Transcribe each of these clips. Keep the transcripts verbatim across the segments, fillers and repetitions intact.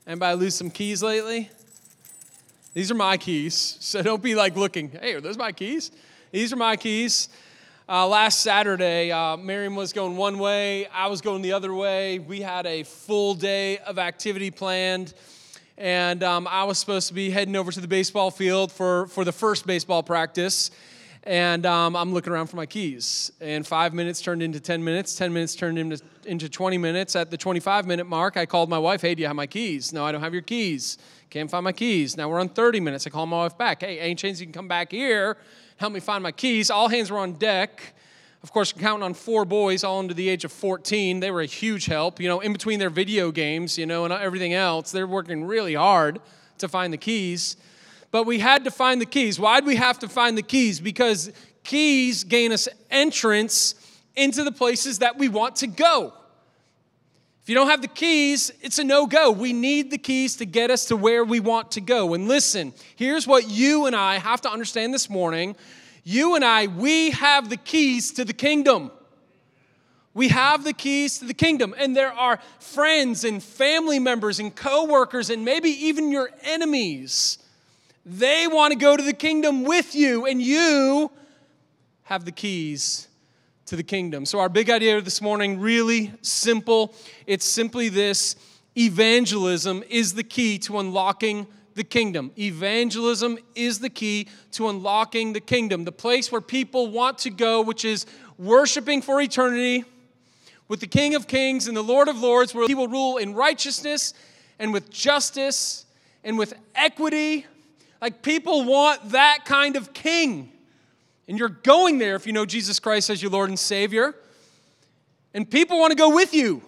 Anybody lose some keys lately? These are my keys, so don't be like looking, hey, are those my keys? These are my keys. Uh, last Saturday, uh, Miriam was going one way, I was going the other way. We had a full day of activity planned, and um, I was supposed to be heading over to the baseball field for, for the first baseball practice, and um, I'm looking around for my keys. And five minutes turned into ten minutes, ten minutes turned into, into twenty minutes. At the twenty-five minute mark, I called my wife, hey, do you have my keys? No, I don't have your keys. Can't find my keys. Now we're on thirty minutes. I call my wife back. Hey, any chance you can come back here, help me find my keys? All hands were on deck. Of course, counting on four boys, all under the age of fourteen. They were a huge help. You know, in between their video games, you know, and everything else, they're working really hard to find the keys. But we had to find the keys. Why'd we have to find the keys? Because keys gain us entrance into the places that we want to go. If you don't have the keys, it's a no-go. We need the keys to get us to where we want to go. And listen, here's what you and I have to understand this morning. You and I, we have the keys to the kingdom. We have the keys to the kingdom. And there are friends and family members and co-workers and maybe even your enemies. They want to go to the kingdom with you, and you have the keys to the kingdom. So our big idea this morning, really simple. It's simply this: evangelism is the key to unlocking the kingdom. Evangelism is the key to unlocking the kingdom, the place where people want to go, which is worshiping for eternity with the King of Kings and the Lord of Lords, where he will rule in righteousness and with justice and with equity. Like, people want that kind of king. And you're going there if you know Jesus Christ as your Lord and Savior. And people want to go with you.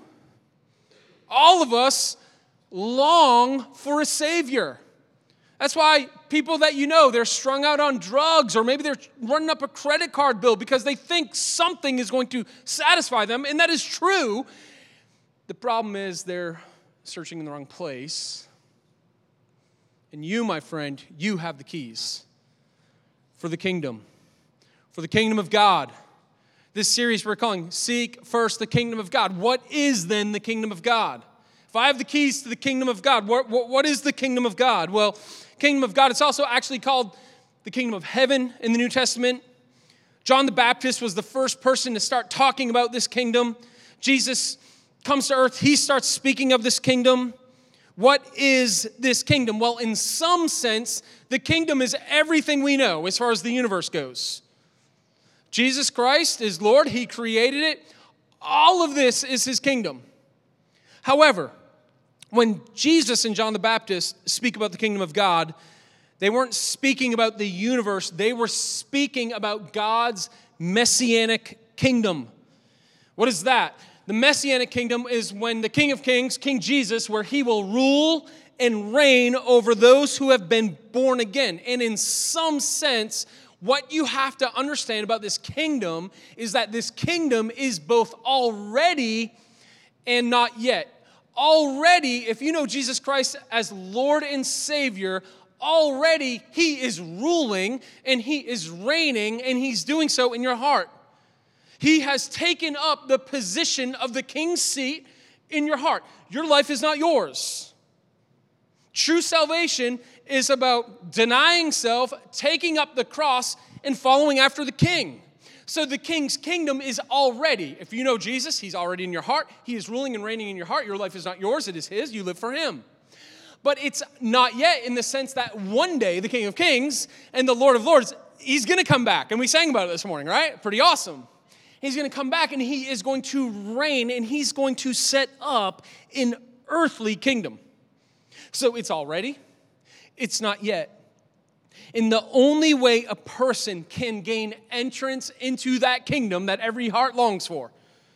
All of us long for a Savior. That's why people that you know, they're strung out on drugs, or maybe they're running up a credit card bill because they think something is going to satisfy them, and that is true. The problem is they're searching in the wrong place. And you, my friend, you have the keys for the kingdom, for the kingdom of God. This series we're calling Seek First the Kingdom of God. What is then the kingdom of God? If I have the keys to the kingdom of God, what, what, what is the kingdom of God? Well, kingdom of God, it's also actually called the kingdom of heaven in the New Testament. John the Baptist was the first person to start talking about this kingdom. Jesus comes to earth, he starts speaking of this kingdom. What is this kingdom? Well, in some sense, the kingdom is everything we know as far as the universe goes. Jesus Christ is Lord. He created it. All of this is his kingdom. However, when Jesus and John the Baptist speak about the kingdom of God, they weren't speaking about the universe. They were speaking about God's messianic kingdom. What is that? The Messianic kingdom is when the King of Kings, King Jesus, where he will rule and reign over those who have been born again. And in some sense, what you have to understand about this kingdom is that this kingdom is both already and not yet. Already, if you know Jesus Christ as Lord and Savior, already he is ruling and he is reigning, and he's doing so in your heart. He has taken up the position of the king's seat in your heart. Your life is not yours. True salvation is about denying self, taking up the cross, and following after the king. So the king's kingdom is already, if you know Jesus, he's already in your heart. He is ruling and reigning in your heart. Your life is not yours, it is his. You live for him. But it's not yet, in the sense that one day the King of Kings and the Lord of Lords, he's going to come back. And we sang about it this morning, right? Pretty awesome. He's going to come back and he is going to reign and he's going to set up an earthly kingdom. So it's already, it's not yet. And the only way a person can gain entrance into that kingdom that every heart longs for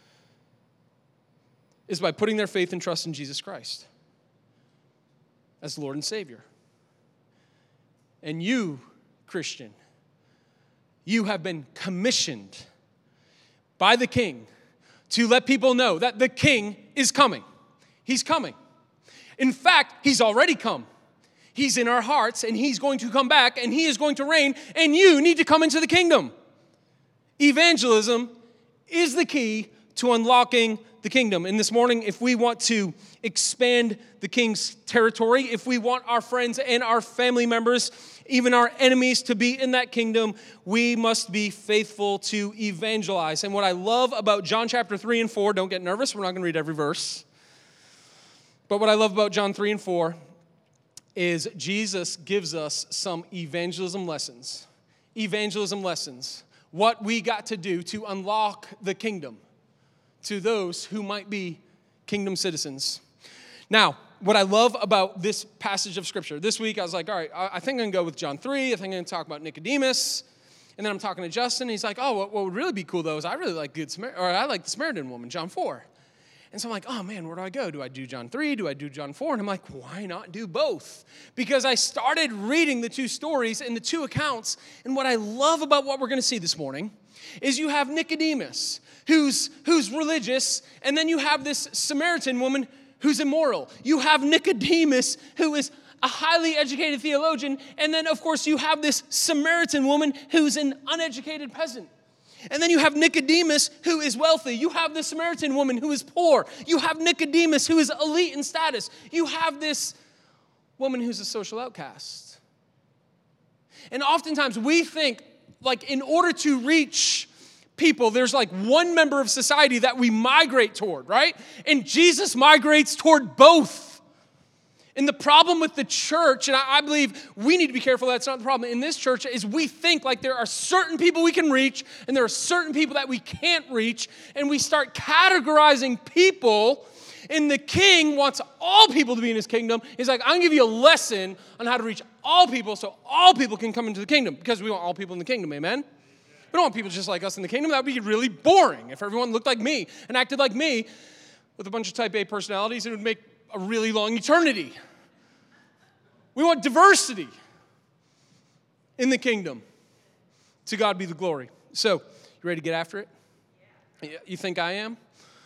is by putting their faith and trust in Jesus Christ as Lord and Savior. And you, Christian, you have been commissioned by the king to let people know that the king is coming. He's coming. In fact, he's already come. He's in our hearts, and he's going to come back, and he is going to reign, and you need to come into the kingdom. Evangelism is the key to unlocking the kingdom. And this morning, if we want to expand the king's territory, if we want our friends and our family members, even our enemies, to be in that kingdom, we must be faithful to evangelize. And what I love about John chapter three and four, don't get nervous, we're not going to read every verse. But what I love about John three and four is Jesus gives us some evangelism lessons. Evangelism lessons. What we got to do to unlock the kingdom to those who might be kingdom citizens. Now, what I love about this passage of Scripture, this week I was like, all right, I think I'm going to go with John three. I think I'm going to talk about Nicodemus. And then I'm talking to Justin. And he's like, oh, what, what would really be cool, though, is I really like Good Samaritan, or I like the Samaritan woman, John four. And so I'm like, oh, man, where do I go? Do I do John three? Do I do John four? And I'm like, why not do both? Because I started reading the two stories and the two accounts. And what I love about what we're going to see this morning is you have Nicodemus, who's, who's religious, and then you have this Samaritan woman who's immoral. You have Nicodemus, who is a highly educated theologian, and then, of course, you have this Samaritan woman who's an uneducated peasant. And then you have Nicodemus, who is wealthy. You have the Samaritan woman who is poor. You have Nicodemus, who is elite in status. You have this woman who's a social outcast. And oftentimes we think, like, in order to reach people, there's like one member of society that we migrate toward, right? And Jesus migrates toward both. And the problem with the church, and I, I believe we need to be careful that's not the problem in this church, is we think like there are certain people we can reach and there are certain people that we can't reach, and we start categorizing people, and the king wants all people to be in his kingdom. He's like, I'm going to give you a lesson on how to reach all people so all people can come into the kingdom, because we want all people in the kingdom, amen? We don't want people just like us in the kingdom. That would be really boring if everyone looked like me and acted like me with a bunch of type A personalities. It would make a really long eternity. We want diversity in the kingdom. To God be the glory. So, you ready to get after it? You think I am?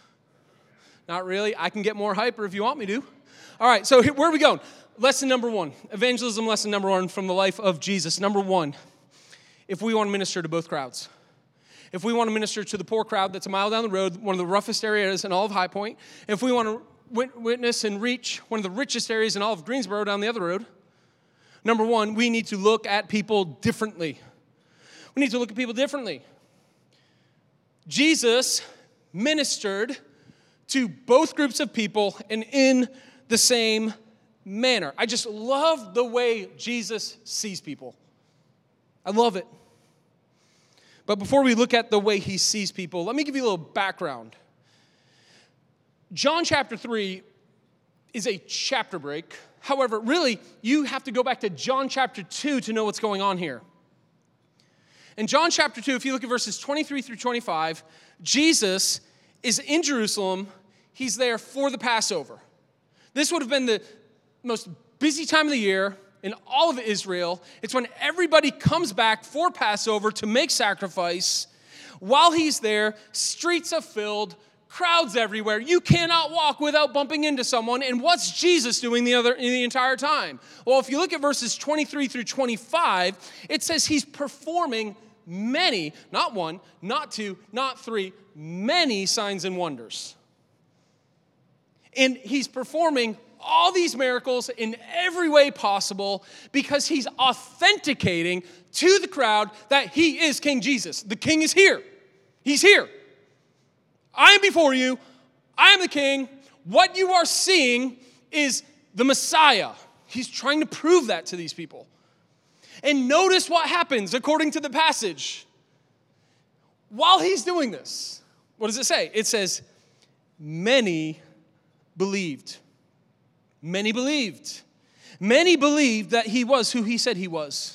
Not really. I can get more hyper if you want me to. All right, so where are we going? Lesson number one. Evangelism lesson number one from the life of Jesus. Number one. If we want to minister to both crowds. If we want to minister to the poor crowd that's a mile down the road, one of the roughest areas in all of High Point. If we want to witness and reach one of the richest areas in all of Greensboro down the other road. Number one, we need to look at people differently. We need to look at people differently. Jesus ministered to both groups of people and in the same manner. I just love the way Jesus sees people. I love it. But before we look at the way he sees people, let me give you a little background. John chapter three is a chapter break. However, really, you have to go back to John chapter two to know what's going on here. In John chapter two, if you look at verses twenty-three through twenty-five, Jesus is in Jerusalem. He's there for the Passover. This would have been the most busy time of the year in all of Israel. It's when everybody comes back for Passover to make sacrifice. While he's there, streets are filled, crowds everywhere. You cannot walk without bumping into someone. And what's Jesus doing the other the entire time? Well, if you look at verses twenty-three through twenty-five, it says he's performing many, not one, not two, not three, many signs and wonders. And he's performing all these miracles in every way possible because he's authenticating to the crowd that he is King Jesus. The king is here. He's here. I am before you. I am the king. What you are seeing is the Messiah. He's trying to prove that to these people. And notice what happens according to the passage. While he's doing this, what does it say? It says, many believed. Many believed. Many believed that he was who he said he was.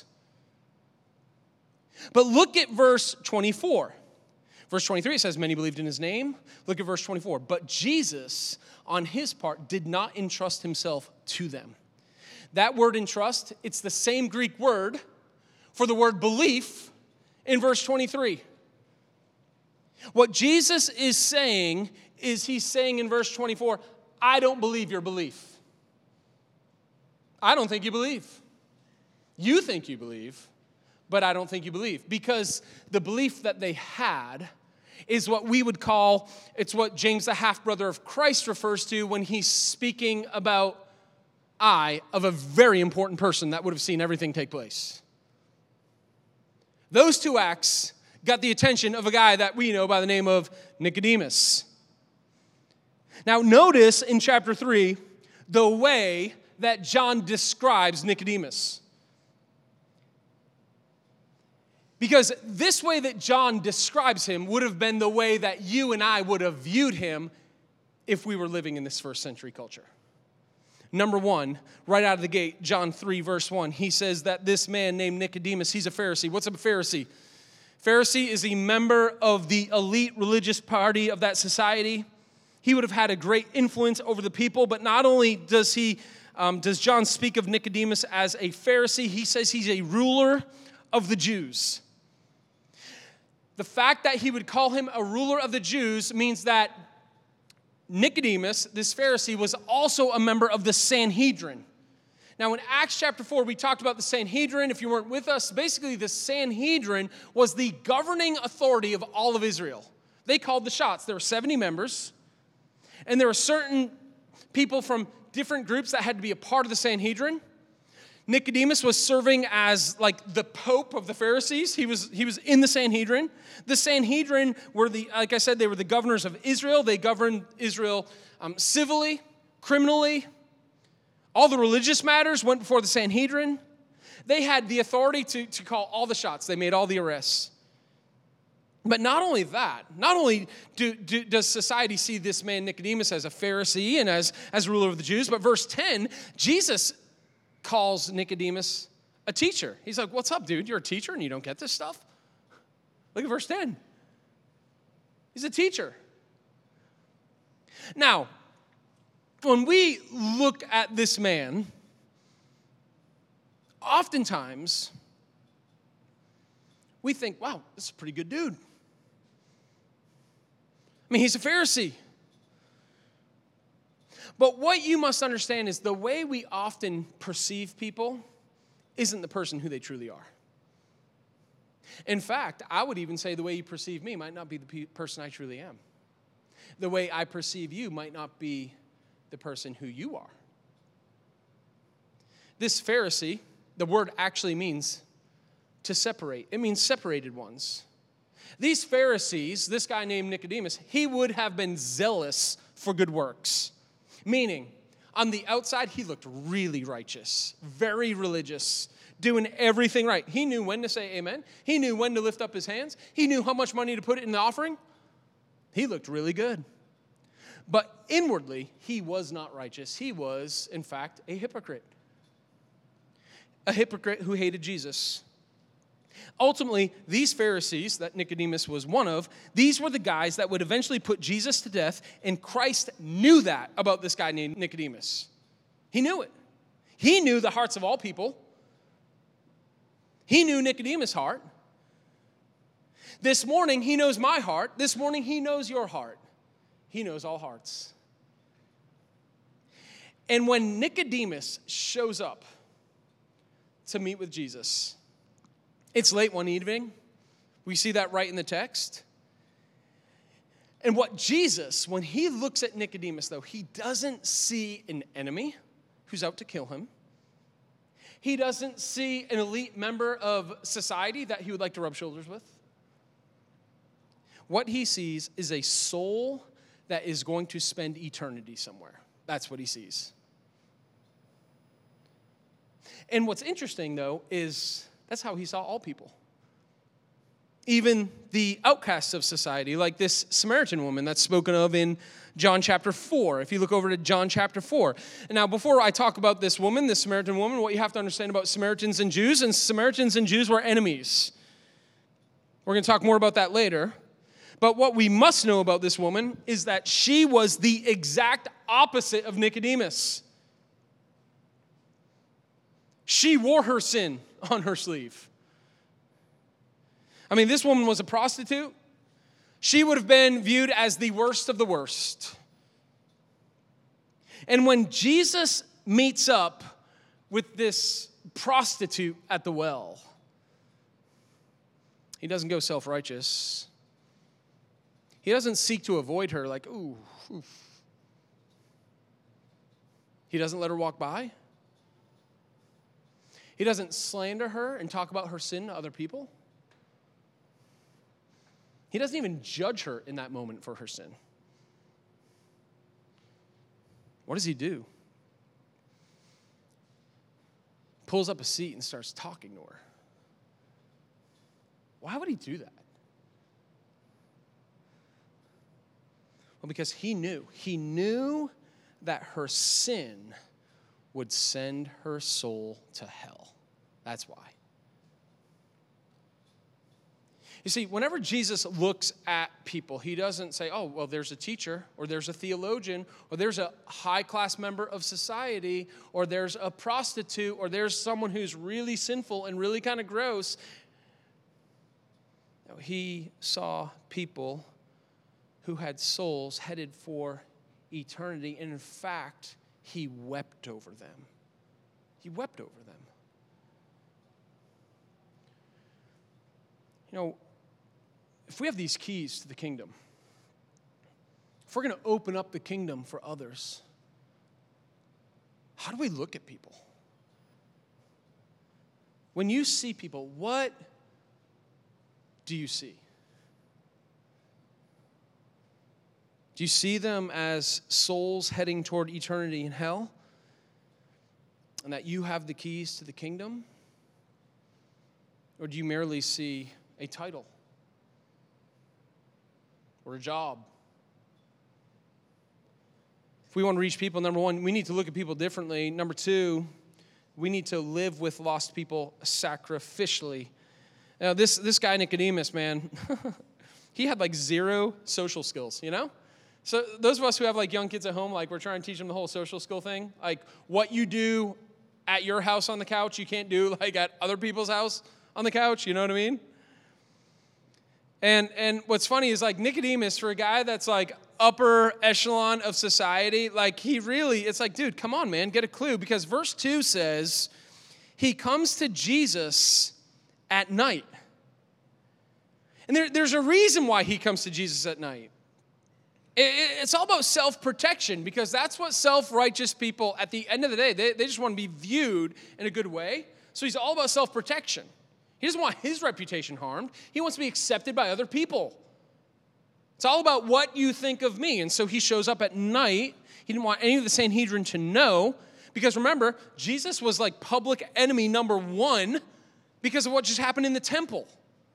But look at verse twenty-four. Verse twenty-three, it says, many believed in his name. Look at verse twenty-four. But Jesus, on his part, did not entrust himself to them. That word entrust, it's the same Greek word for the word belief in verse twenty-three. What Jesus is saying is he's saying in verse twenty-four, I don't believe your belief. I don't think you believe. You think you believe, but I don't think you believe. Because the belief that they had is what we would call, it's what James, the half-brother of Christ, refers to when he's speaking about eye of a very important person that would have seen everything take place. Those two acts got the attention of a guy that we know by the name of Nicodemus. Now, notice in chapter three the way that John describes Nicodemus. Because this way that John describes him would have been the way that you and I would have viewed him if we were living in this first century culture. Number one, right out of the gate, John three, verse one, he says that this man named Nicodemus, he's a Pharisee. What's a Pharisee? Pharisee is a member of the elite religious party of that society. He would have had a great influence over the people, but not only does he, um, does John speak of Nicodemus as a Pharisee, he says he's a ruler of the Jews. The fact that he would call him a ruler of the Jews means that Nicodemus, this Pharisee, was also a member of the Sanhedrin. Now, in Acts chapter four, we talked about the Sanhedrin. If you weren't with us, basically the Sanhedrin was the governing authority of all of Israel. They called the shots. There were seventy members, and there were certain people from different groups that had to be a part of the Sanhedrin. Nicodemus was serving as like the Pope of the Pharisees. He was, he was in the Sanhedrin. The Sanhedrin were the, like I said, they were the governors of Israel. They governed Israel um, civilly, criminally. All the religious matters went before the Sanhedrin. They had the authority to, to call all the shots. They made all the arrests. But not only that, not only do, do, does society see this man Nicodemus as a Pharisee and as, as ruler of the Jews, but verse ten, Jesus calls Nicodemus a teacher. He's like, what's up, dude? You're a teacher and you don't get this stuff? Look at verse ten. He's a teacher. Now, when we look at this man, oftentimes we think, wow, this is a pretty good dude. I mean, he's a Pharisee. But what you must understand is the way we often perceive people isn't the person who they truly are. In fact, I would even say the way you perceive me might not be the pe- person I truly am. The way I perceive you might not be the person who you are. This Pharisee, the word actually means to separate. It means separated ones. These Pharisees, this guy named Nicodemus, he would have been zealous for good works. Meaning, on the outside, he looked really righteous, very religious, doing everything right. He knew when to say amen. He knew when to lift up his hands. He knew how much money to put in the offering. He looked really good. But inwardly, he was not righteous. He was, in fact, a hypocrite. A hypocrite who hated Jesus. Ultimately, these Pharisees that Nicodemus was one of, these were the guys that would eventually put Jesus to death, and Christ knew that about this guy named Nicodemus. He knew it. He knew the hearts of all people. He knew Nicodemus' heart. This morning, he knows my heart. This morning, he knows your heart. He knows all hearts. And when Nicodemus shows up to meet with Jesus, it's late one evening. We see that right in the text. And what Jesus, when he looks at Nicodemus, though, he doesn't see an enemy who's out to kill him. He doesn't see an elite member of society that he would like to rub shoulders with. What he sees is a soul that is going to spend eternity somewhere. That's what he sees. And what's interesting, though, is that's how he saw all people. Even the outcasts of society, like this Samaritan woman that's spoken of in John chapter four. If you look over to John chapter four. And now, before I talk about this woman, this Samaritan woman, what you have to understand about Samaritans and Jews, and Samaritans and Jews were enemies. We're going to talk more about that later. But what we must know about this woman is that she was the exact opposite of Nicodemus. She wore her sin on her sleeve. I mean, this woman was a prostitute. She would have been viewed as the worst of the worst. And when Jesus meets up with this prostitute at the well, he doesn't go self-righteous. He doesn't seek to avoid her like, ooh, oof. He doesn't let her walk by. He doesn't slander her and talk about her sin to other people. He doesn't even judge her in that moment for her sin. What does he do? Pulls up a seat and starts talking to her. Why would he do that? Well, because he knew. He knew that her sin would send her soul to hell. That's why. You see, whenever Jesus looks at people, he doesn't say, oh, well, there's a teacher, or there's a theologian, or there's a high-class member of society, or there's a prostitute, or there's someone who's really sinful and really kind of gross. No, he saw people who had souls headed for eternity, and in fact, he wept over them. He wept over them. You know, if we have these keys to the kingdom, if we're going to open up the kingdom for others, how do we look at people? When you see people, what do you see? Do you see them as souls heading toward eternity in hell? And that you have the keys to the kingdom? Or do you merely see a title? Or a job? If we want to reach people, number one, we need to look at people differently. Number two, we need to live with lost people sacrificially. Now, this, this guy, Nicodemus, man, he had like zero social skills, you know? So those of us who have like young kids at home, like we're trying to teach them the whole social skill thing. Like what you do at your house on the couch, you can't do like at other people's house on the couch, you know what I mean? And and what's funny is like Nicodemus, for a guy that's like upper echelon of society, like he really, it's like, dude, come on, man, get a clue. Because verse two says, he comes to Jesus at night. And there, there's a reason why he comes to Jesus at night. It, it, it's all about self-protection, because that's what self-righteous people, at the end of the day, they, they just want to be viewed in a good way. So he's all about self-protection. He doesn't want his reputation harmed. He wants to be accepted by other people. It's all about what you think of me. And so he shows up at night. He didn't want any of the Sanhedrin to know, because remember, Jesus was like public enemy number one because of what just happened in the temple.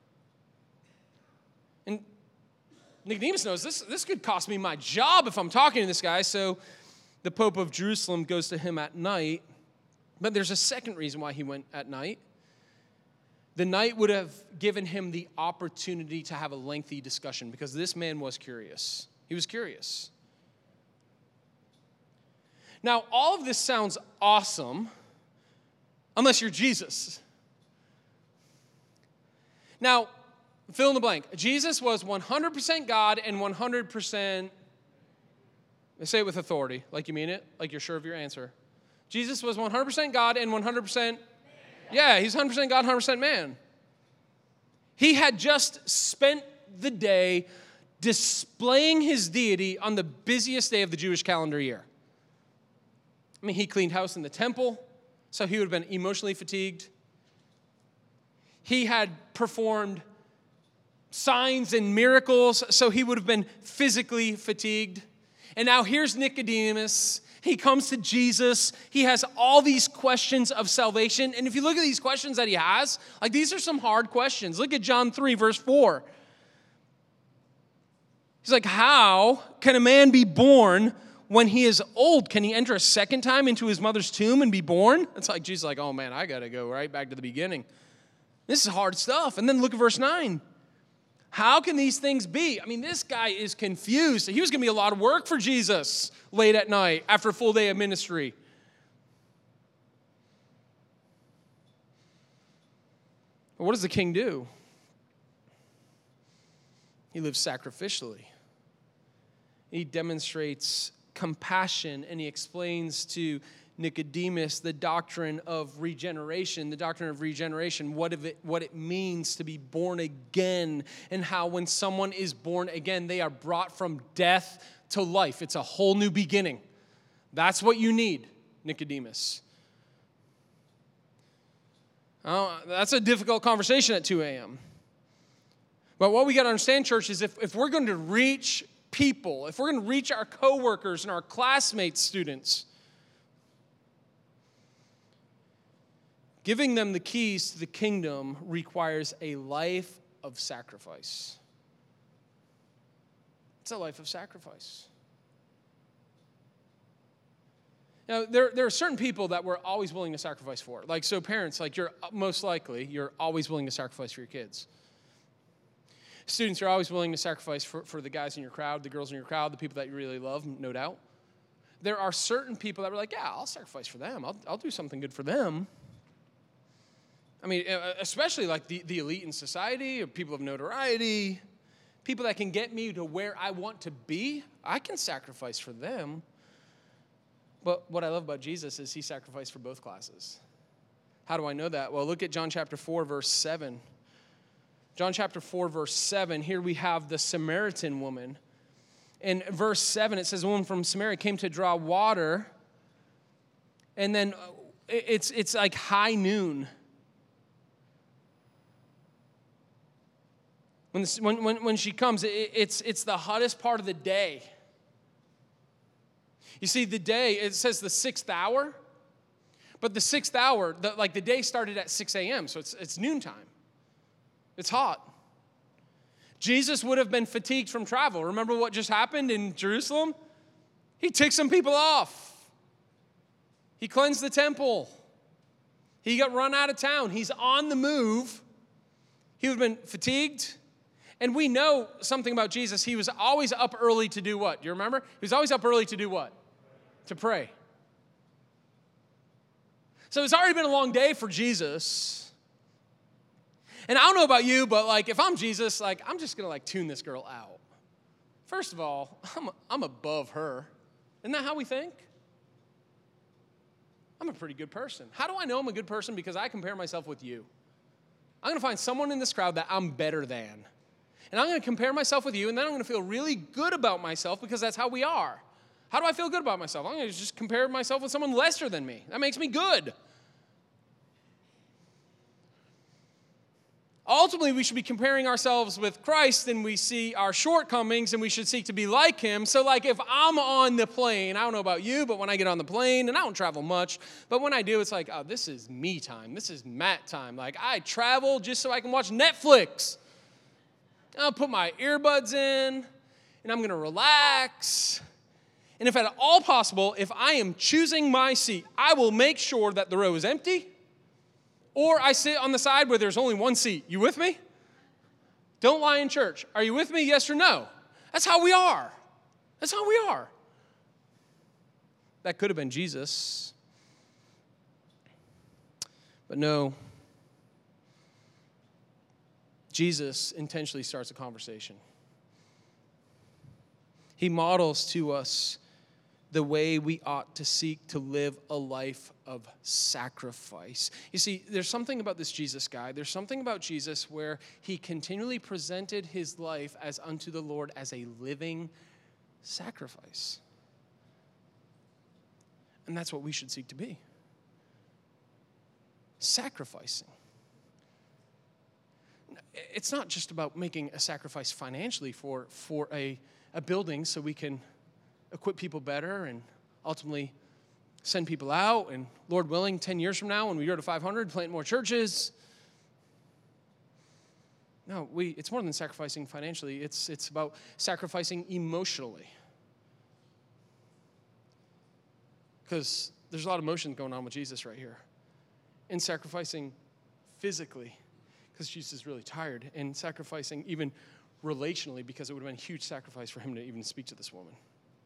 And Nicodemus knows this, this could cost me my job if I'm talking to this guy. So the Pope of Jerusalem goes to him at night. But there's a second reason why he went at night. The night would have given him the opportunity to have a lengthy discussion, because this man was curious. He was curious. Now, all of this sounds awesome, unless you're Jesus. Now, fill in the blank. Jesus was one hundred percent God and one hundred percent, say it with authority, like you mean it, like you're sure of your answer. Jesus was one hundred percent God and one hundred percent Yeah, he's one hundred percent God, one hundred percent man. He had just spent the day displaying his deity on the busiest day of the Jewish calendar year. I mean, he cleaned house in the temple, so he would have been emotionally fatigued. He had performed signs and miracles, so he would have been physically fatigued. And now here's Nicodemus. He comes to Jesus. He has all these questions of salvation. And if you look at these questions that he has, like these are some hard questions. Look at John three, verse four. He's like, how can a man be born when he is old? Can he enter a second time into his mother's tomb and be born? It's like Jesus is like, oh man, I got to go right back to the beginning. This is hard stuff. And then look at verse nine. How can these things be? I mean, this guy is confused. He was going to be a lot of work for Jesus late at night after a full day of ministry. But what does the king do? He lives sacrificially. He demonstrates compassion, and he explains to Nicodemus the doctrine of regeneration, the doctrine of regeneration, what, if it, what it means to be born again, and how when someone is born again, they are brought from death to life. It's a whole new beginning. That's what you need, Nicodemus. Oh, that's a difficult conversation at two a.m. But what we got to understand, church, is if, if we're going to reach people, if we're going to reach our coworkers and our classmates, students, giving them the keys to the kingdom requires a life of sacrifice. It's a life of sacrifice. Now, there, there are certain people that we're always willing to sacrifice for. Like, so parents, like you're most likely, you're always willing to sacrifice for your kids. Students, you're always willing to sacrifice for, for the guys in your crowd, the girls in your crowd, the people that you really love, no doubt. There are certain people that are like, yeah, I'll sacrifice for them. I'll, I'll do something good for them. I mean, especially like the, the elite in society, or people of notoriety, people that can get me to where I want to be, I can sacrifice for them. But what I love about Jesus is he sacrificed for both classes. How do I know that? Well, look at John chapter four, verse seven. John chapter four, verse seven, here we have the Samaritan woman. In verse seven, it says, a woman from Samaria came to draw water. And then it's, it's like high noon. When, this, when, when, when she comes, it, it's, it's the hottest part of the day. You see, the day, it says the sixth hour, but the sixth hour, the, like the day started at six a.m., so it's, it's noontime. It's hot. Jesus would have been fatigued from travel. Remember what just happened in Jerusalem? He ticked some people off. He cleansed the temple. He got run out of town. He's on the move. He would have been fatigued. And we know something about Jesus. He was always up early to do what? Do you remember? He was always up early to do what? To pray. So it's already been a long day for Jesus. And I don't know about you, but like if I'm Jesus, like I'm just going to like tune this girl out. First of all, I'm, I'm above her. Isn't that how we think? I'm a pretty good person. How do I know I'm a good person? Because I compare myself with you. I'm going to find someone in this crowd that I'm better than. And I'm going to compare myself with you, and then I'm going to feel really good about myself because that's how we are. How do I feel good about myself? I'm going to just compare myself with someone lesser than me. That makes me good. Ultimately, we should be comparing ourselves with Christ, and we see our shortcomings, and we should seek to be like him. So, like, if I'm on the plane, I don't know about you, but when I get on the plane, and I don't travel much, but when I do, it's like, oh, this is me time. This is Matt time. Like, I travel just so I can watch Netflix. I'll put my earbuds in, and I'm going to relax. And if at all possible, if I am choosing my seat, I will make sure that the row is empty, or I sit on the side where there's only one seat. You with me? Don't lie in church. Are you with me, yes or no? That's how we are. That's how we are. That could have been Jesus. But no. Jesus intentionally starts a conversation. He models to us the way we ought to seek to live a life of sacrifice. You see, there's something about this Jesus guy. There's something about Jesus where he continually presented his life as unto the Lord as a living sacrifice. And that's what we should seek to be. Sacrificing. It's not just about making a sacrifice financially for, for a, a building so we can equip people better and ultimately send people out. And Lord willing, ten years from now when we go to five hundred, plant more churches. No, we, it's more than sacrificing financially. It's, it's about sacrificing emotionally. Because there's a lot of emotions going on with Jesus right here. And sacrificing physically, because Jesus is really tired. And sacrificing even relationally, because it would have been a huge sacrifice for him to even speak to this woman.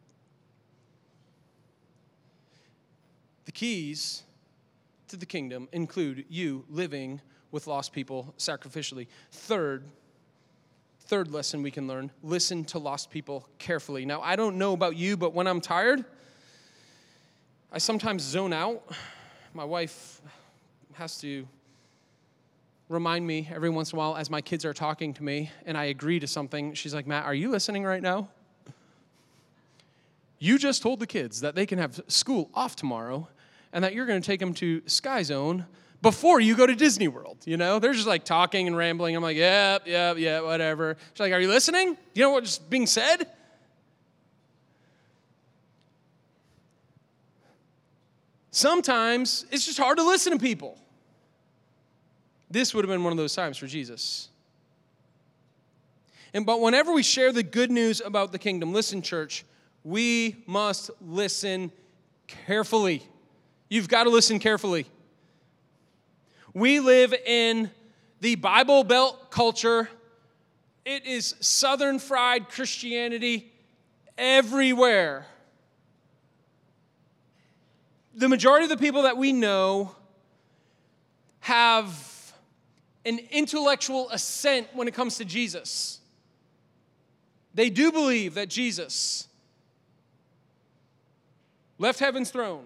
The keys to the kingdom include you living with lost people sacrificially. Third, third lesson we can learn, listen to lost people carefully. Now, I don't know about you, but when I'm tired, I sometimes zone out. My wife has to remind me every once in a while as my kids are talking to me and I agree to something. She's like, Matt, are you listening right now? You just told the kids that they can have school off tomorrow and that you're going to take them to Sky Zone before you go to Disney World. You know, they're just like talking and rambling. I'm like, yeah, yeah, yeah, whatever. She's like, are you listening? You know what's being said? Sometimes it's just hard to listen to people. This would have been one of those times for Jesus. And but whenever we share the good news about the kingdom, listen, church, we must listen carefully. You've got to listen carefully. We live in the Bible Belt culture. It is Southern fried Christianity everywhere. The majority of the people that we know have an intellectual assent when it comes to Jesus. They do believe that Jesus left heaven's throne,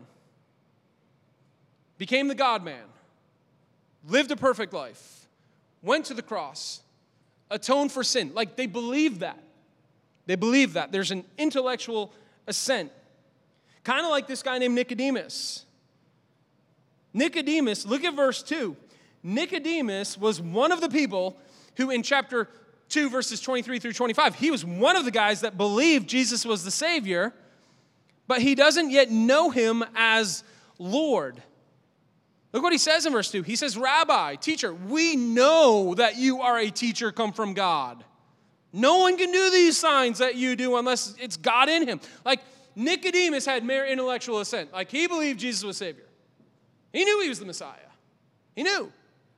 became the God-man, lived a perfect life, went to the cross, atoned for sin. Like, they believe that. They believe that. There's an intellectual assent. Kind of like this guy named Nicodemus. Nicodemus, look at verse two. Nicodemus was one of the people who in chapter two, verses twenty-three through twenty-five, he was one of the guys that believed Jesus was the Savior, but he doesn't yet know him as Lord. Look what he says in verse two. He says, Rabbi, teacher, we know that you are a teacher come from God. No one can do these signs that you do unless it's God in him. Like, Nicodemus had mere intellectual assent. Like, he believed Jesus was Savior. He knew he was the Messiah. He knew.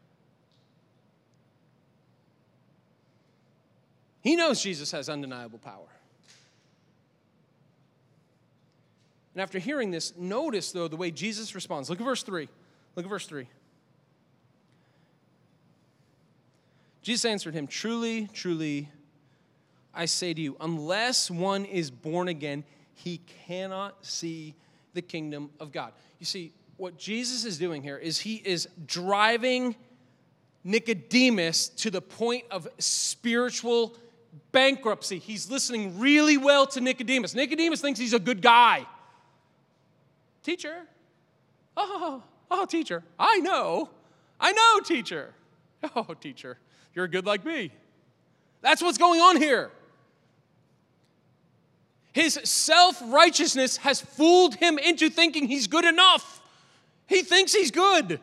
He knows Jesus has undeniable power. And after hearing this, notice, though, the way Jesus responds. Look at verse three. Look at verse three. Jesus answered him, Truly, truly, I say to you, unless one is born again, he cannot see the kingdom of God. You see, what Jesus is doing here is he is driving Nicodemus to the point of spiritual bankruptcy. He's listening really well to Nicodemus. Nicodemus thinks he's a good guy. Teacher. Oh, oh, teacher. I know. I know, teacher. Oh, teacher. You're good like me. That's what's going on here. His self-righteousness has fooled him into thinking he's good enough. He thinks he's good.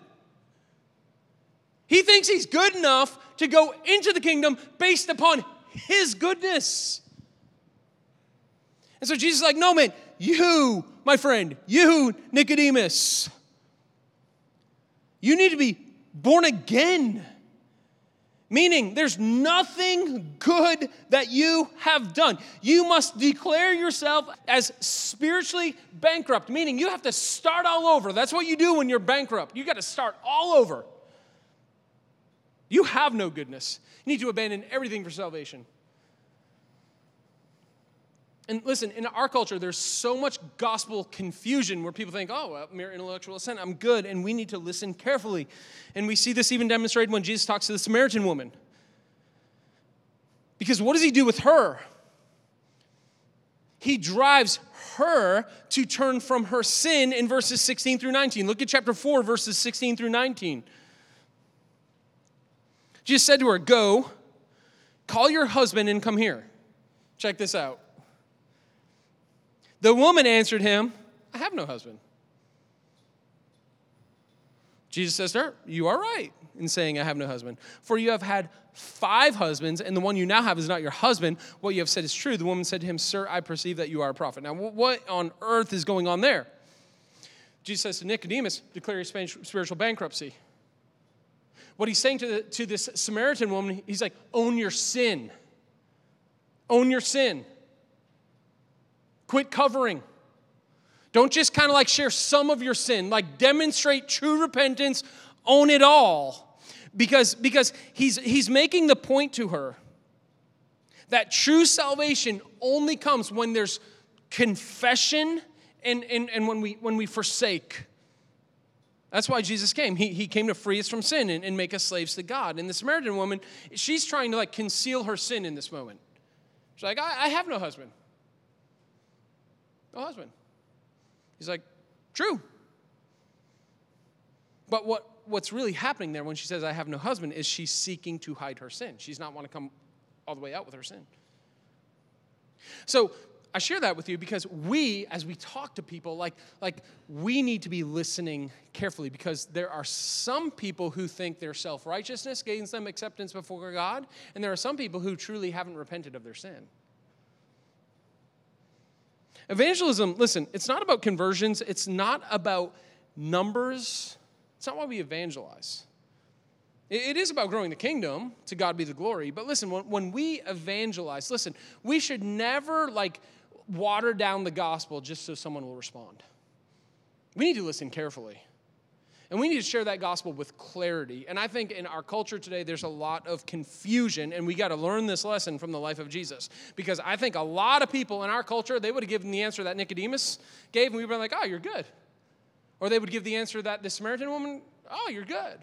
He thinks he's good enough to go into the kingdom based upon his goodness. And so Jesus is like, no, man, you, my friend, you, Nicodemus, you need to be born again. Meaning, there's nothing good that you have done. You must declare yourself as spiritually bankrupt, meaning you have to start all over. That's what you do when you're bankrupt. You got to start all over. You have no goodness. You need to abandon everything for salvation. And listen, in our culture, there's so much gospel confusion where people think, oh, well, mere intellectual assent, I'm good, and we need to listen carefully. And we see this even demonstrated when Jesus talks to the Samaritan woman. Because what does he do with her? He drives her to turn from her sin in verses sixteen through nineteen. Look at chapter four, verses sixteen through nineteen. Jesus said to her, go, call your husband and come here. Check this out. The woman answered him, I have no husband. Jesus says to her, you are right in saying I have no husband. For you have had five husbands, and the one you now have is not your husband. What you have said is true. The woman said to him, sir, I perceive that you are a prophet. Now, what on earth is going on there? Jesus says to Nicodemus, declare your spiritual bankruptcy. What he's saying to, the, to this Samaritan woman, he's like, own your sin. Own your sin. Quit covering. Don't just kind of like share some of your sin. Like demonstrate true repentance. Own it all. Because, because he's, he's making the point to her that true salvation only comes when there's confession and, and, and when we when we forsake. That's why Jesus came. He, he came to free us from sin and, and make us slaves to God. And the Samaritan woman, she's trying to like conceal her sin in this moment. She's like, I, I have no husband. No husband. He's like, true. But what, what's really happening there when she says, I have no husband, is she's seeking to hide her sin. She's not want to come all the way out with her sin. So I share that with you because we, as we talk to people, like, like we need to be listening carefully, because there are some people who think their self-righteousness gains them acceptance before God, and there are some people who truly haven't repented of their sin. Evangelism, listen, it's not about conversions. It's not about numbers. It's not why we evangelize. It is about growing the kingdom. To God be the glory. But listen, when, when we evangelize, listen, we should never like water down the gospel just so someone will respond. We need to listen carefully. And we need to share that gospel with clarity. And I think in our culture today, there's a lot of confusion, and we got to learn this lesson from the life of Jesus. Because I think a lot of people in our culture, they would have given the answer that Nicodemus gave, and we would have been like, oh, you're good. Or they would give the answer that the Samaritan woman, oh, you're good.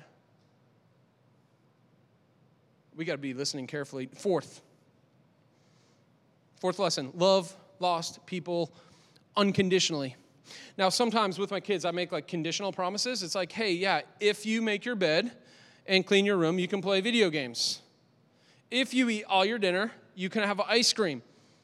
We got to be listening carefully. Fourth. Fourth lesson, love lost people unconditionally. Now, sometimes with my kids, I make like conditional promises. It's like, hey, yeah, if you make your bed and clean your room, you can play video games. If you eat all your dinner, you can have ice cream.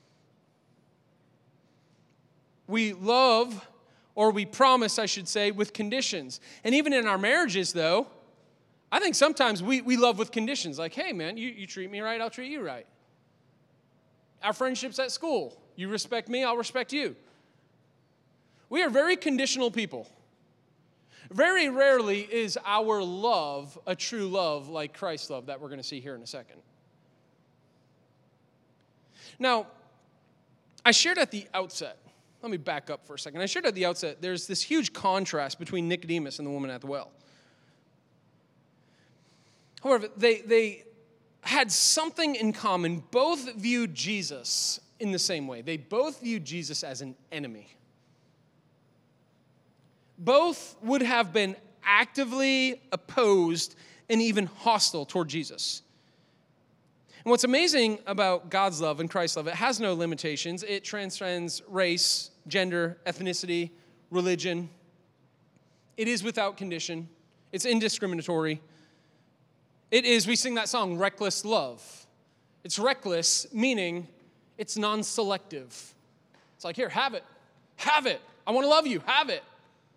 We love, or we promise, I should say, with conditions. And even in our marriages, though, I think sometimes we, we love with conditions. Like, hey, man, you, you treat me right, I'll treat you right. Our friendships at school, you respect me, I'll respect you. We are very conditional people. Very rarely is our love a true love like Christ's love that we're going to see here in a second. Now, I shared at the outset, let me back up for a second. I shared at the outset, there's this huge contrast between Nicodemus and the woman at the well. However, they, they had something in common. Both viewed Jesus in the same way. They both viewed Jesus as an enemy. Both would have been actively opposed and even hostile toward Jesus. And what's amazing about God's love and Christ's love, it has no limitations. It transcends race, gender, ethnicity, religion. It is without condition. It's indiscriminatory. It is, we sing that song, reckless love. It's reckless, meaning it's non-selective. It's like, here, have it. Have it. I want to love you. Have it.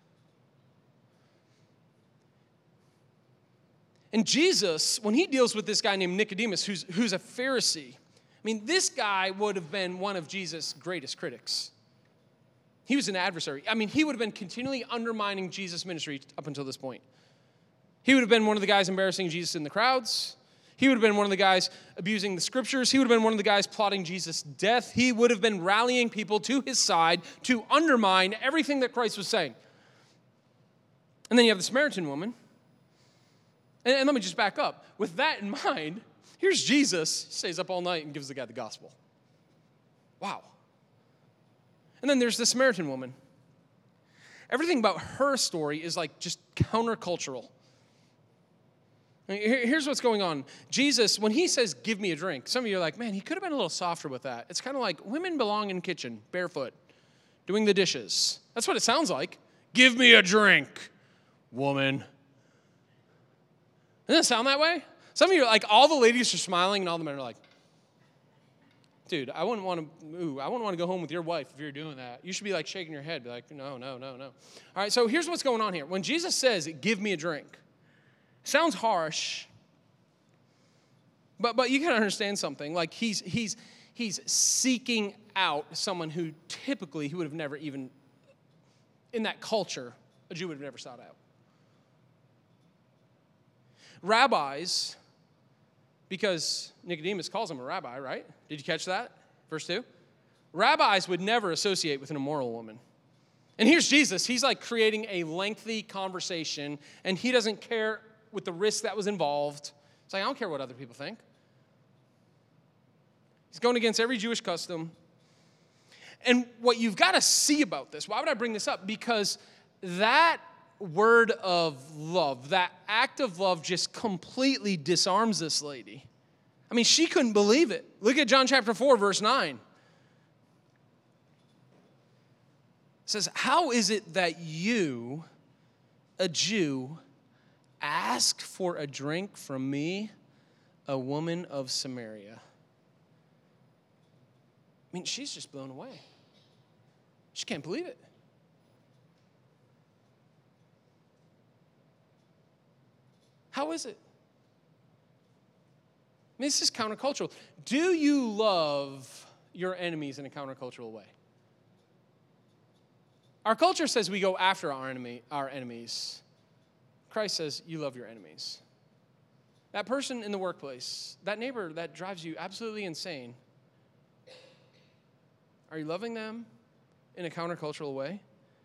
And Jesus, when he deals with this guy named Nicodemus, who's, who's a Pharisee, I mean, this guy would have been one of Jesus' greatest critics. He was an adversary. I mean, he would have been continually undermining Jesus' ministry up until this point. He would have been one of the guys embarrassing Jesus in the crowds. He would have been one of the guys abusing the scriptures. He would have been one of the guys plotting Jesus' death. He would have been rallying people to his side to undermine everything that Christ was saying. And then you have the Samaritan woman. And, and let me just back up. With that in mind, here's Jesus, stays up all night and gives the guy the gospel. Wow. And then there's the Samaritan woman. Everything about her story is like just countercultural. I mean, here, here's what's going on. Jesus, when he says, give me a drink, some of you are like, man, he could have been a little softer with that. It's kind of like women belong in the kitchen, barefoot, doing the dishes. That's what it sounds like. Give me a drink, woman. Doesn't it sound that way? Some of you are like, all the ladies are smiling and all the men are like, dude, I wouldn't want to, ooh, I wouldn't want to go home with your wife if you're doing that. You should be like shaking your head, be like, no, no, no, no. All right, so here's what's going on here. When Jesus says, give me a drink, sounds harsh, but but you gotta understand something. Like he's he's he's seeking out someone who typically he would have never even, in that culture, a Jew would have never sought out. Rabbis, because Nicodemus calls him a rabbi, right? Did you catch that? Verse two? Rabbis would never associate with an immoral woman. And here's Jesus. He's like creating a lengthy conversation, and he doesn't care with the risk that was involved. It's like, I don't care what other people think. He's going against every Jewish custom. And what you've got to see about this, why would I bring this up? Because that word of love, that act of love just completely disarms this lady. I mean, she couldn't believe it. Look at John chapter four, verse nine. It says, how is it that you, a Jew, ask for a drink from me, a woman of Samaria? I mean, she's just blown away. She can't believe it. How is it? I mean, this is countercultural. Do you love your enemies in a countercultural way? Our culture says we go after our enemy, our enemies. Christ says you love your enemies. That person in the workplace, that neighbor that drives you absolutely insane, are you loving them in a countercultural way?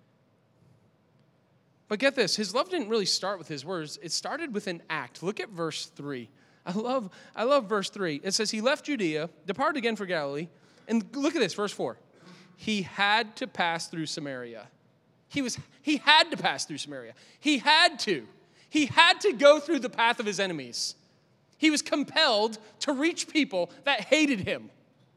But get this, his love didn't really start with his words. It started with an act. Look at verse three. I love, I love verse three. It says, he left Judea, departed again for Galilee, and look at this, verse four. He had to pass through Samaria. He was, he had to pass through Samaria. He had to. He had to go through the path of his enemies. He was compelled to reach people that hated him.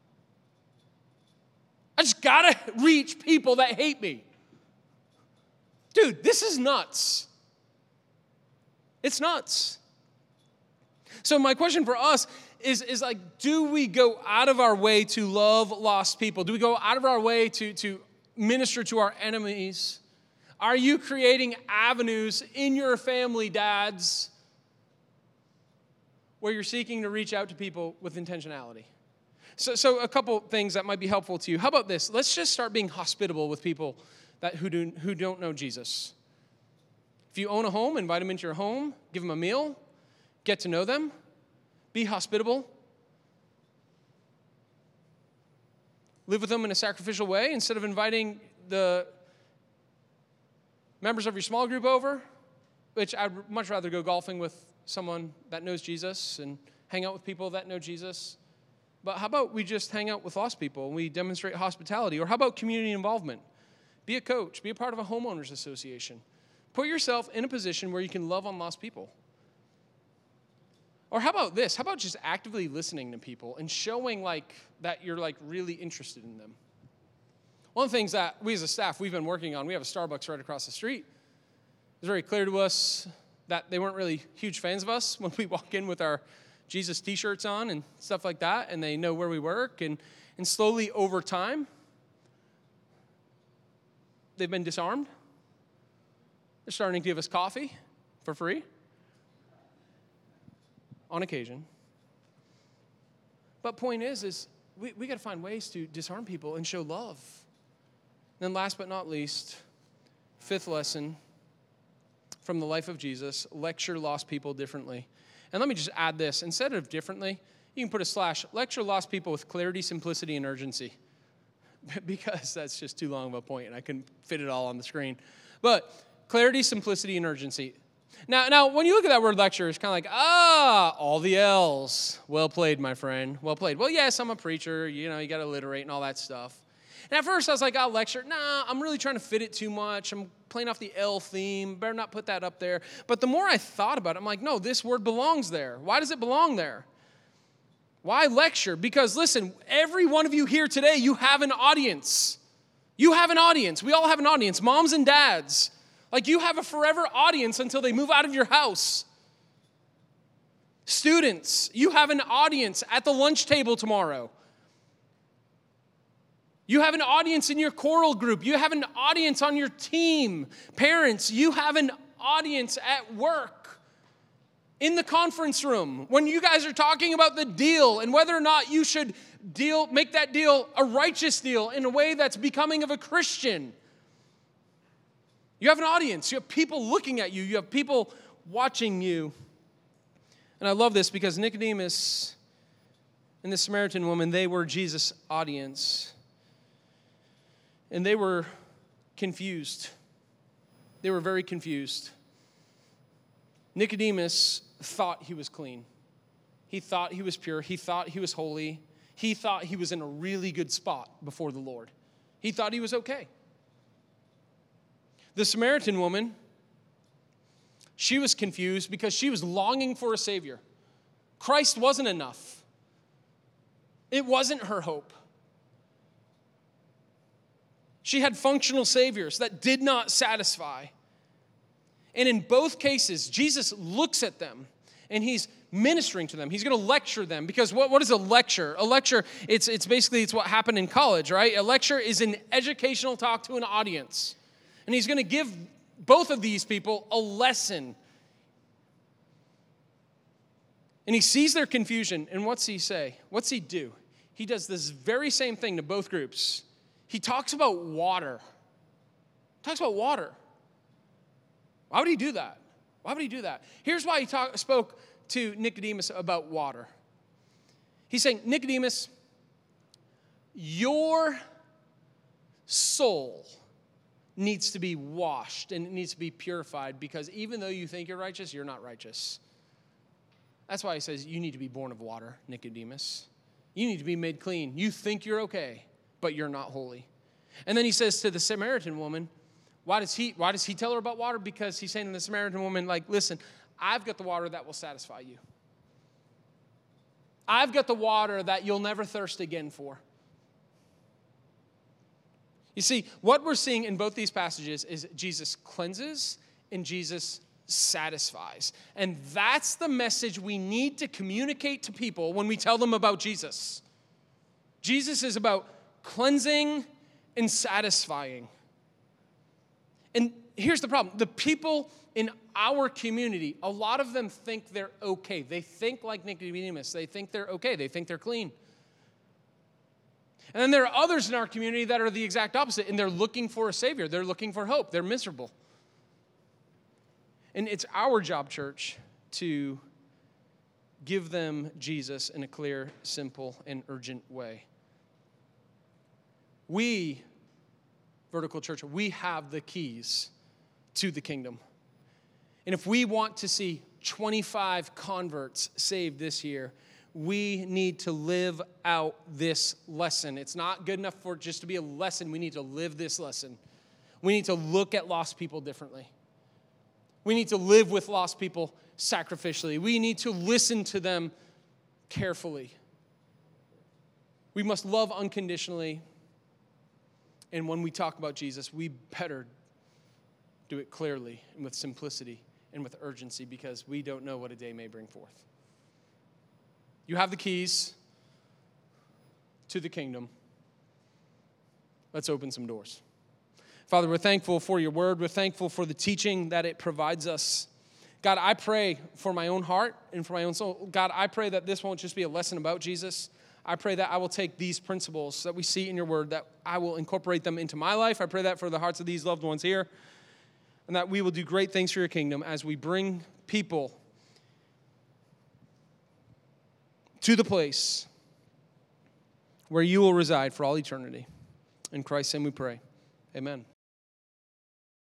I just gotta reach people that hate me. Dude, this is nuts. It's nuts. So my question for us is, is like, do we go out of our way to love lost people? Do we go out of our way to, to minister to our enemies? Are you creating avenues in your family, dads, where you're seeking to reach out to people with intentionality? So, so a couple things that might be helpful to you. How about this? Let's just start being hospitable with people that who, do, who don't know Jesus. If you own a home, invite them into your home, give them a meal, get to know them, be hospitable. Live with them in a sacrificial way instead of inviting the members of your small group over, which I'd much rather go golfing with someone that knows Jesus and hang out with people that know Jesus. But how about we just hang out with lost people and we demonstrate hospitality? Or how about community involvement? Be a coach. Be a part of a homeowners association. Put yourself in a position where you can love on lost people. Or how about this? How about just actively listening to people and showing like that you're like really interested in them? One of the things that we as a staff, we've been working on, we have a Starbucks right across the street. It was very clear to us that they weren't really huge fans of us when we walk in with our Jesus t-shirts on and stuff like that, and they know where we work. And, and slowly over time, they've been disarmed. They're starting to give us coffee for free on occasion. But point is, is we, we got to find ways to disarm people and show love. And then last but not least, fifth lesson from the life of Jesus, lecture lost people differently. And let me just add this. Instead of differently, you can put a slash, lecture lost people with clarity, simplicity, and urgency. Because that's just too long of a point, and I couldn't fit it all on the screen. But clarity, simplicity, and urgency. Now, now, when you look at that word lecture, it's kind of like, ah, all the L's. Well played, my friend. Well played. Well, yes, I'm a preacher. You know, you got to alliterate and all that stuff. And at first, I was like, I'll lecture. Nah, I'm really trying to fit it too much. I'm playing off the L theme. Better not put that up there. But the more I thought about it, I'm like, no, this word belongs there. Why does it belong there? Why lecture? Because, listen, every one of you here today, you have an audience. You have an audience. We all have an audience, moms and dads. Like, you have a forever audience until they move out of your house. Students, you have an audience at the lunch table tomorrow. You have an audience in your choral group. You have an audience on your team. Parents, you have an audience at work, in the conference room, when you guys are talking about the deal and whether or not you should deal, make that deal a righteous deal in a way that's becoming of a Christian. You have an audience. You have people looking at you. You have people watching you. And I love this because Nicodemus and the Samaritan woman, they were Jesus' audience. And they were confused. They were very confused. Nicodemus thought he was clean. He thought he was pure. He thought he was holy. He thought he was in a really good spot before the Lord. He thought he was okay. The Samaritan woman, she was confused because she was longing for a Savior. Christ wasn't enough. It wasn't her hope. She had functional saviors that did not satisfy. And in both cases, Jesus looks at them and he's ministering to them. He's going to lecture them because what, what is a lecture? A lecture, it's, it's basically it's what happened in college, right? A lecture is an educational talk to an audience. And he's going to give both of these people a lesson. And he sees their confusion, and what's he say? What's he do? He does this very same thing to both groups. He talks about water. He talks about water. Why would he do that? Why would he do that? Here's why he talk, spoke to Nicodemus about water. He's saying, Nicodemus, your soul needs to be washed and it needs to be purified because even though you think you're righteous, you're not righteous. That's why he says you need to be born of water, Nicodemus. You need to be made clean. You think you're okay, but you're not holy. And then he says to the Samaritan woman, why does he why does he tell her about water? Because he's saying to the Samaritan woman, like, listen, I've got the water that will satisfy you. I've got the water that you'll never thirst again for. You see, what we're seeing in both these passages is Jesus cleanses and Jesus satisfies. And that's the message we need to communicate to people when we tell them about Jesus. Jesus is about cleansing and satisfying. And here's the problem. The people in our community, a lot of them think they're okay. They think like Nicodemus. They think they're okay. They think they're clean. And then there are others in our community that are the exact opposite, and they're looking for a Savior. They're looking for hope. They're miserable. And it's our job, church, to give them Jesus in a clear, simple, and urgent way. We, Vertical Church, we have the keys to the kingdom. And if we want to see twenty-five converts saved this year, we need to live out this lesson. It's not good enough for it just to be a lesson. We need to live this lesson. We need to look at lost people differently. We need to live with lost people sacrificially. We need to listen to them carefully. We must love unconditionally. And when we talk about Jesus, we better do it clearly and with simplicity and with urgency because we don't know what a day may bring forth. You have the keys to the kingdom. Let's open some doors. Father, we're thankful for your word. We're thankful for the teaching that it provides us. God, I pray for my own heart and for my own soul. God, I pray that this won't just be a lesson about Jesus. I pray that I will take these principles that we see in your word, that I will incorporate them into my life. I pray that for the hearts of these loved ones here, and that we will do great things for your kingdom as we bring people to the place where you will reside for all eternity. In Christ's name we pray. Amen.